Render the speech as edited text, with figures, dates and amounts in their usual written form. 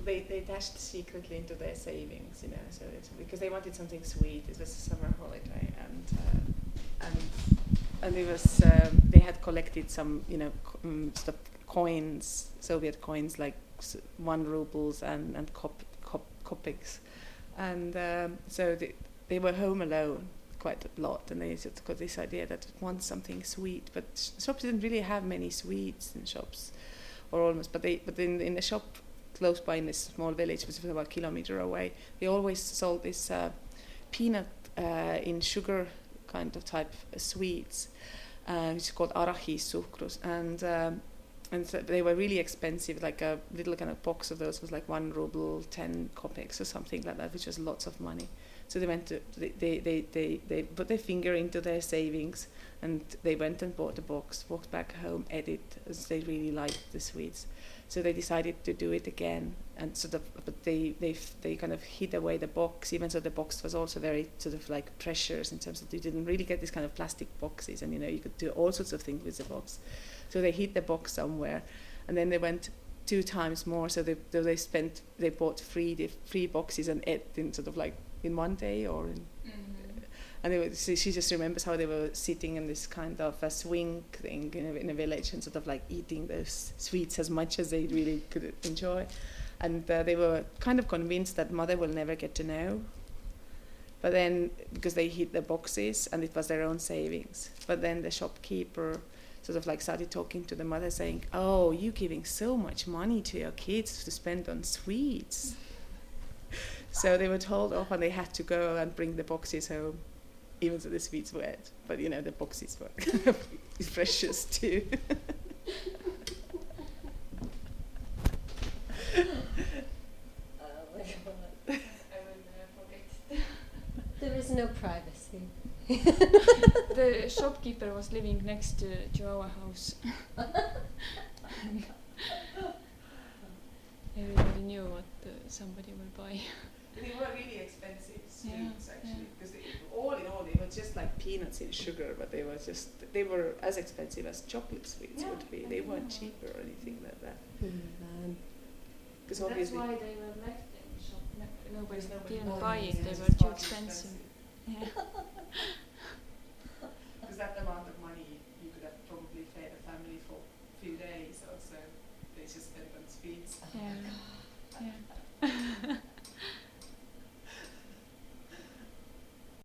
they dashed secretly into their savings, so it's because they wanted something sweet. It was a summer holiday, and it was they had collected some stuff, coins, Soviet coins like 1 rubles and kopecks, and so they were home alone quite a lot, and they just got this idea that they want something sweet, but shops didn't really have many sweets in shops, or almost. But in the shop close by in this small village, which was about a kilometer away, they always sold this peanut in sugar kind of type sweets, which is called arachis sucrus, and so they were really expensive. Like a little kind of box of those was like 1 ruble, 10 kopecks or something like that, which was lots of money. So they put their finger into their savings, and they went and bought a box, walked back home, ate it, as they really liked the sweets. So they decided to do it again, and but they kind of hid away the box, even though the box was also very sort of like precious in terms of you didn't really get these kind of plastic boxes, and you could do all sorts of things with the box. So they hid the box somewhere, and then they went 2 times more. So they bought 3 boxes and ate in sort of like in one day, or in, and she just remembers how they were sitting in this kind of a swing thing in a village and sort of like eating those sweets as much as they really could enjoy, and they were kind of convinced that mother will never get to know. But then, because they hid the boxes and it was their own savings, but then the shopkeeper sort of like started talking to the mother, saying, "Oh, you're giving so much money to your kids to spend on sweets." So they were told off, and they had to go and bring the boxes home, even though the sweets were wet. But the boxes were precious too. Oh my God. I will forget. There is no privacy. The shopkeeper was living next to our house. Everybody knew what somebody will buy. They were really expensive sweets, actually, because all in all, they were just like peanuts in sugar, but they were as expensive as chocolate sweets would be. They weren't cheap or anything like that. That's why they were left in the shop. Nobody didn't buy it. They were too expensive. Yeah.